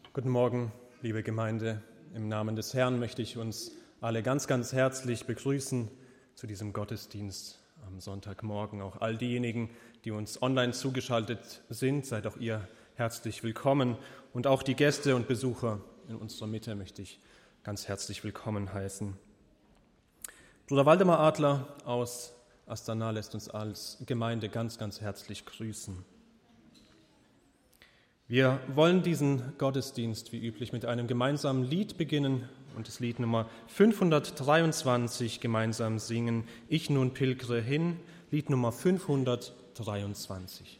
Guten Morgen, liebe Gemeinde. Im Namen des Herrn möchte ich uns alle ganz, ganz herzlich begrüßen zu diesem Gottesdienst am Sonntagmorgen. Auch all diejenigen, die uns online zugeschaltet sind, seid auch ihr herzlich willkommen. Und auch die Gäste und Besucher in unserer Mitte möchte ich ganz herzlich willkommen heißen. Bruder Waldemar Adler aus Astana lässt uns als Gemeinde ganz, ganz herzlich grüßen. Wir wollen diesen Gottesdienst wie üblich mit einem gemeinsamen Lied beginnen und das Lied Nummer 523 gemeinsam singen. Ich nun pilgere hin, Lied Nummer 523.